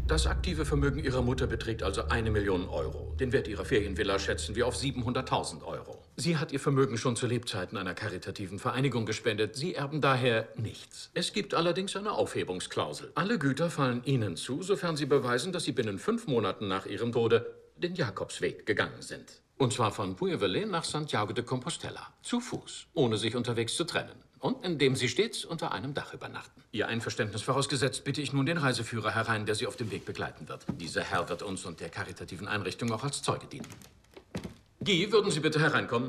Das aktive Vermögen Ihrer Mutter beträgt also 1 Million Euro. Den Wert Ihrer Ferienvilla schätzen wir auf 700.000 Euro. Sie hat ihr Vermögen schon zu Lebzeiten einer karitativen Vereinigung gespendet. Sie erben daher nichts. Es gibt allerdings eine Aufhebungsklausel. Alle Güter fallen Ihnen zu, sofern Sie beweisen, dass Sie binnen 5 Monaten nach Ihrem Tode den Jakobsweg gegangen sind. Und zwar von Puy-en-Velay nach Santiago de Compostela. Zu Fuß, ohne sich unterwegs zu trennen. Und indem Sie stets unter einem Dach übernachten. Ihr Einverständnis vorausgesetzt, bitte ich nun den Reiseführer herein, der Sie auf dem Weg begleiten wird. Dieser Herr wird uns und der karitativen Einrichtung auch als Zeuge dienen. Guy, würden Sie bitte hereinkommen?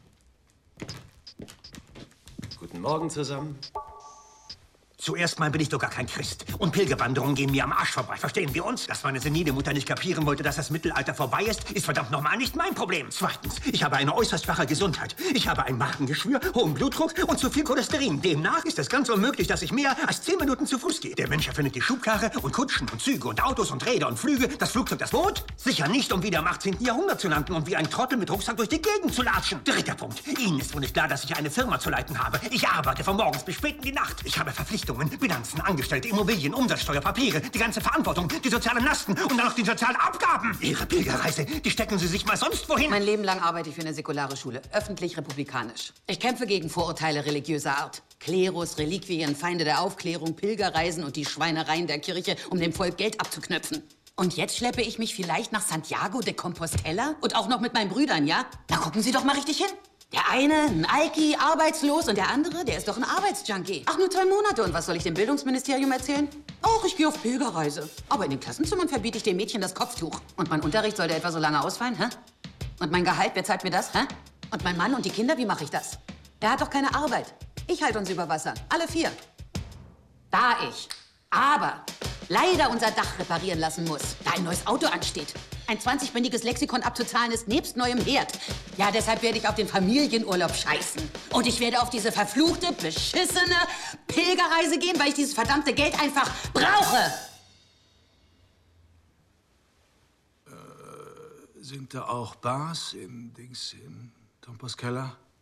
Guten Morgen zusammen. Zuerst mal bin ich doch gar kein Christ. Und Pilgerwanderungen gehen mir am Arsch vorbei. Verstehen wir uns? Dass meine senile Mutter nicht kapieren wollte, dass das Mittelalter vorbei ist verdammt nochmal nicht mein Problem. Zweitens, ich habe eine äußerst schwache Gesundheit. Ich habe ein Magengeschwür, hohen Blutdruck und zu viel Cholesterin. Demnach ist es ganz unmöglich, dass ich mehr als 10 Minuten zu Fuß gehe. Der Mensch erfindet die Schubkarre und Kutschen und Züge und Autos und Räder und Flüge, das Flugzeug, das Boot. Sicher nicht, um wieder im 18. Jahrhundert zu landen und wie ein Trottel mit Rucksack durch die Gegend zu latschen. Dritter Punkt. Ihnen ist wohl nicht klar, dass ich eine Firma zu leiten habe. Ich arbeite von morgens bis spät in die Nacht. Ich habe Verpflichtungen, Bilanzen, Angestellte, Immobilien, Umsatzsteuer, Papiere, die ganze Verantwortung, die sozialen Lasten und dann noch die sozialen Abgaben. Ihre Pilgerreise, die stecken Sie sich mal sonst wohin. Mein Leben lang arbeite ich für eine säkulare Schule, öffentlich-republikanisch. Ich kämpfe gegen Vorurteile religiöser Art. Klerus, Reliquien, Feinde der Aufklärung, Pilgerreisen und die Schweinereien der Kirche, um dem Volk Geld abzuknöpfen. Und jetzt schleppe ich mich vielleicht nach Santiago de Compostela? Und auch noch mit meinen Brüdern, ja? Na, gucken Sie doch mal richtig hin. Der eine, ein Alki, arbeitslos, und der andere, der ist doch ein Arbeitsjunkie. Ach, nur 2 Monate. Und was soll ich dem Bildungsministerium erzählen? Ach, ich gehe auf Pilgerreise. Aber in den Klassenzimmern verbiete ich dem Mädchen das Kopftuch. Und mein Unterricht soll der etwa so lange ausfallen, hä? Und mein Gehalt, wer zahlt mir das, hä? Und mein Mann und die Kinder, wie mache ich das? Er hat doch keine Arbeit. Ich halte uns über Wasser. Alle 4. Da ich aber leider unser Dach reparieren lassen muss, da ein neues Auto ansteht. Ein 20-bändiges Lexikon abzuzahlen ist nebst neuem Herd. Ja, deshalb werde ich auf den Familienurlaub scheißen. Und ich werde auf diese verfluchte, beschissene Pilgerreise gehen, weil ich dieses verdammte Geld einfach brauche. Sind da auch Bars in Tom Keller?